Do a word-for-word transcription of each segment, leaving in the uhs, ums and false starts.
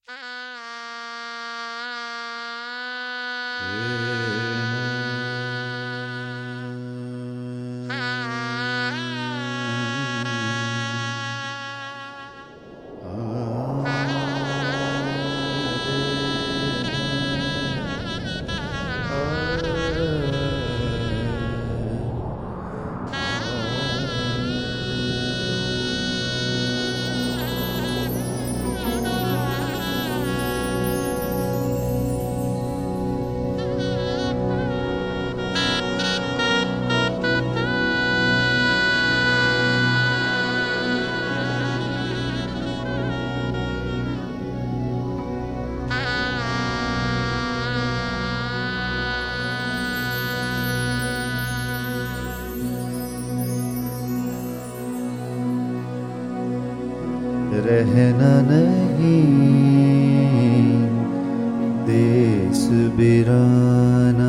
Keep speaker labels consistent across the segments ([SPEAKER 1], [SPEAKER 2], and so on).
[SPEAKER 1] रहना नहीं देश बिराना,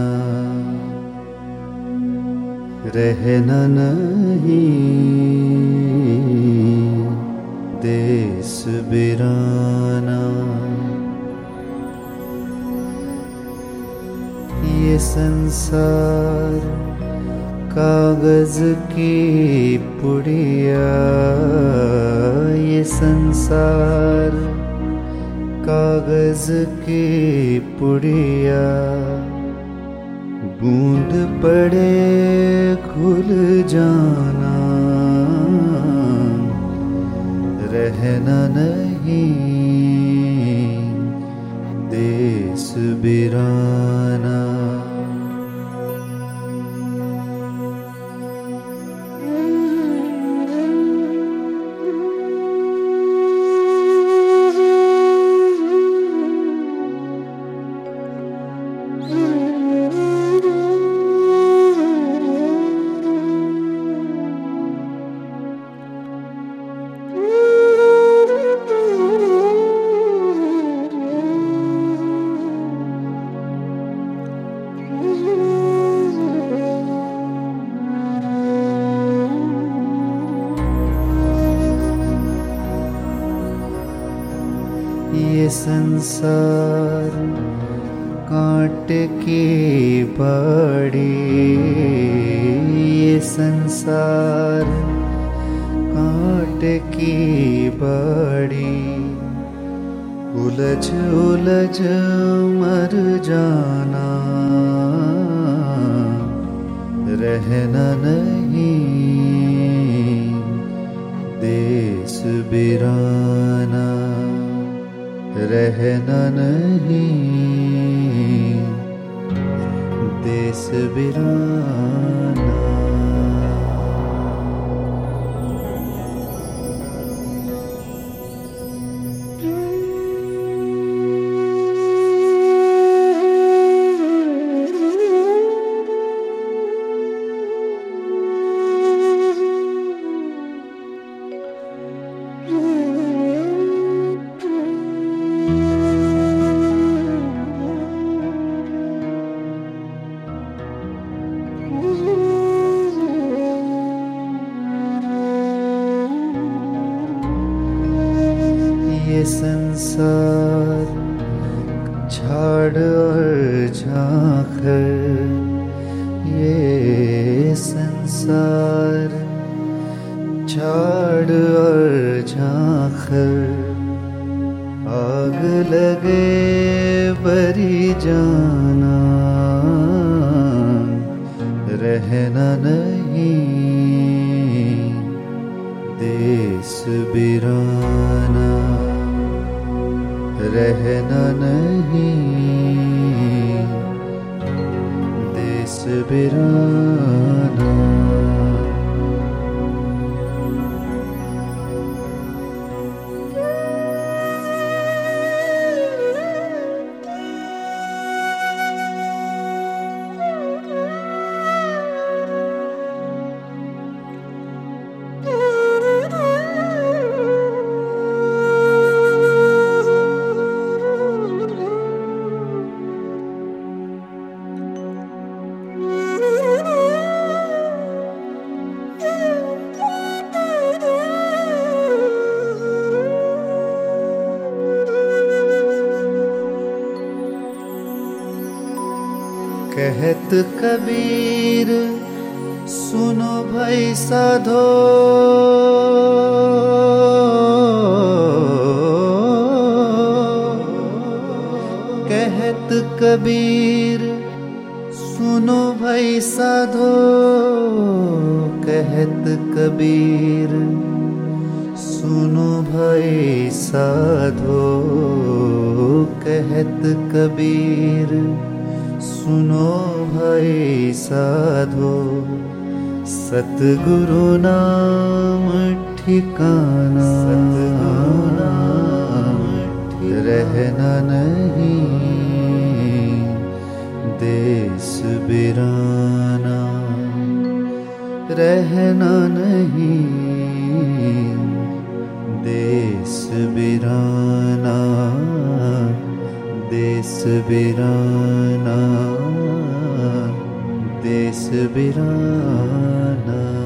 [SPEAKER 1] रहना नहीं देश बिराना। ये संसार कागज की पुड़िया, ये संसार कागज की पुड़िया। बूंद पड़े खुल जाना, रहना नहीं देश बिराना। ये संसार कांटे की बाड़ी, ये संसार कांटे की बाड़ी। उलझ उलझ मर जाना, रहना नहीं देश बिराना, रहना नहीं देश बिराना। ये संसार झाड़ और झांखर, ये संसार झाड़ और झांखर। आग लगे बरी जाना, रहना नहीं देश बिराना, रहना नहीं देश बिराना। कहत कबीर सुनो भाई साधो, कहत कबीर सुनो भाई साधो, कहत कबीर सुनो भाई साधो, कहत कबीर सुनो भाई साधो। सतगुरु नाम ठिकाना, सतगुरु नाम रहना नहीं देश बिराना, रहना नहीं देश बिराना, देश बिराना, देश बिराना।